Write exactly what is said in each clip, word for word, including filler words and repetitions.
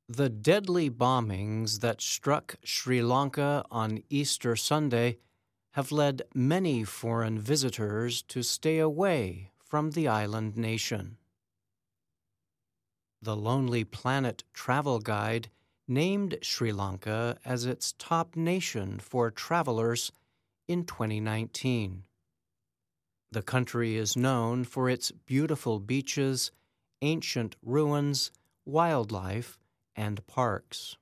The deadly bombings that struck Sri Lanka on Easter Sunday have led many foreign visitors to stay away from the island nation. The Lonely Planet travel guide named Sri Lanka as its top nation for travelers in twenty nineteen. The country is known for its beautiful beaches, ancient ruins, wildlife, and parks.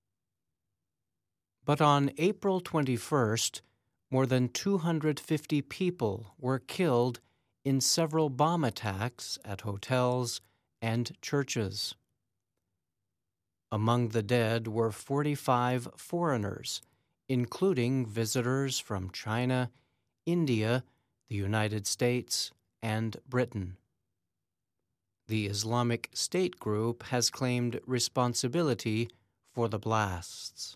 But on April twenty-first, more than two hundred fifty people were killed in several bomb attacks at hotels and churches. Among the dead were forty-five foreigners, including visitors from China, India, the United States, and Britain. The Islamic State group has claimed responsibility for the blasts.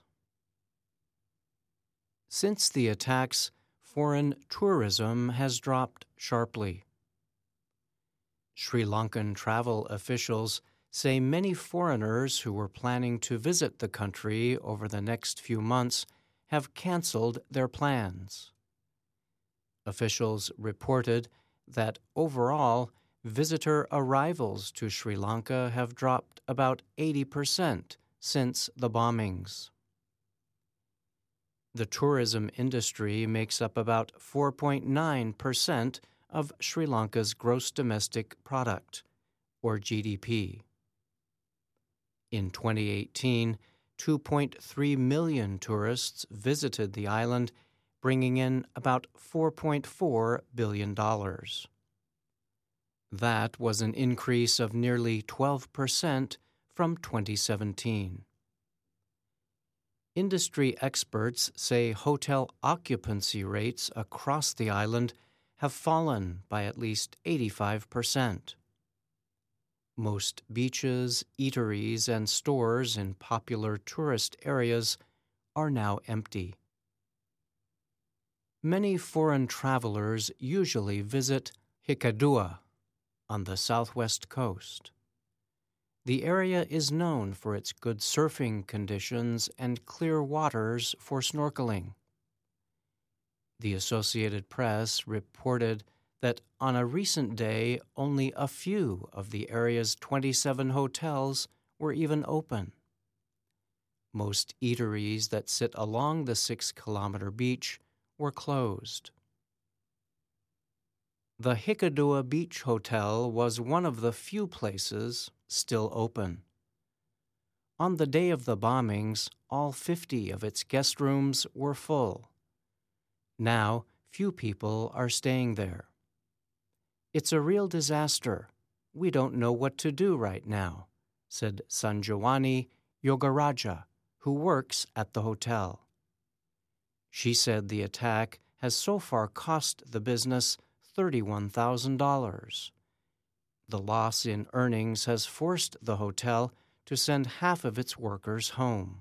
Since the attacks, foreign tourism has dropped sharply. Sri Lankan travel officials say many foreigners who were planning to visit the country over the next few months have canceled their plans. Officials reported that overall, visitor arrivals to Sri Lanka have dropped about eighty percent since the bombings. The tourism industry makes up about four point nine percent of Sri Lanka's gross domestic product, or G D P. In twenty eighteen, two point three million tourists visited the island, bringing in about four point four billion dollars. That was an increase of nearly twelve percent from twenty seventeen. Industry experts say hotel occupancy rates across the island have fallen by at least eighty-five percent. Most beaches, eateries, and stores in popular tourist areas are now empty. Many foreign travelers usually visit Hikkaduwa on the southwest coast. The area is known for its good surfing conditions and clear waters for snorkeling. The Associated Press reported that on a recent day, only a few of the area's twenty-seven hotels were even open. Most eateries that sit along the six-kilometer beach were closed. The Hikkaduwa Beach Hotel was one of the few places still open. On the day of the bombings, all fifty of its guest rooms were full. Now, few people are staying there. "It's a real disaster. We don't know what to do right now," said Sanjawani Yogaraja, who works at the hotel. She said the attack has so far cost the business thirty-one thousand dollars. The loss in earnings has forced the hotel to send half of its workers home.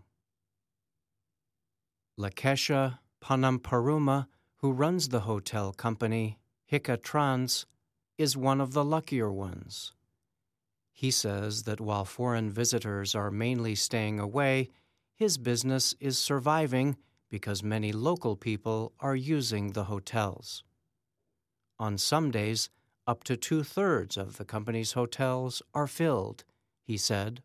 Lakesha Panamparuma, who runs the hotel company Hika Trans, is one of the luckier ones. He says that while foreign visitors are mainly staying away, his business is surviving because many local people are using the hotels. On some days, up to two-thirds of the company's hotels are filled, he said.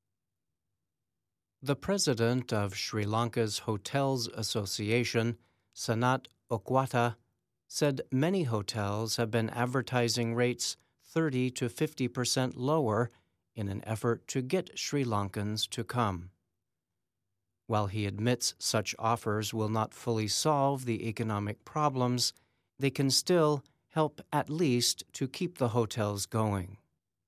The president of Sri Lanka's Hotels Association, Sanat Okwata, said many hotels have been advertising rates thirty to fifty percent lower in an effort to get Sri Lankans to come. While he admits such offers will not fully solve the economic problems, they can still help at least to keep the hotels going.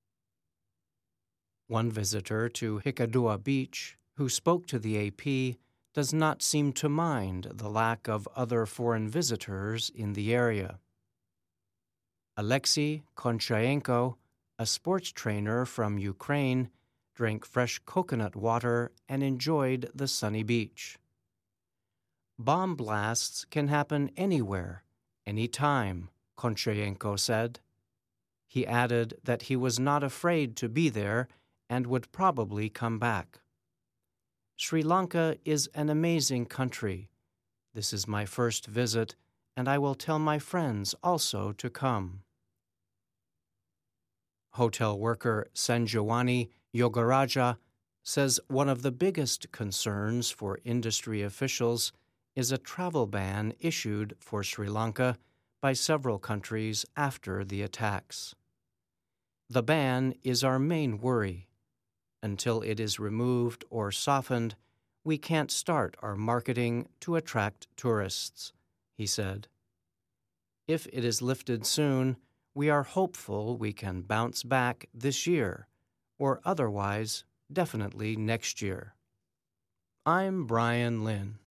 One visitor to Hikkaduwa Beach, who spoke to the A P, does not seem to mind the lack of other foreign visitors in the area. Alexei Konchaenko, a sports trainer from Ukraine, drank fresh coconut water and enjoyed the sunny beach. Bomb blasts can happen anywhere, anytime, Konchaenko said. He added that he was not afraid to be there and would probably come back. Sri Lanka is an amazing country. This is my first visit, and I will tell my friends also to come. Hotel worker Sanjawani Yogaraja says one of the biggest concerns for industry officials is a travel ban issued for Sri Lanka by several countries after the attacks. The ban is our main worry. Until it is removed or softened, we can't start our marketing to attract tourists, he said. If it is lifted soon, we are hopeful we can bounce back this year, or otherwise, definitely next year. I'm Brian Lynn.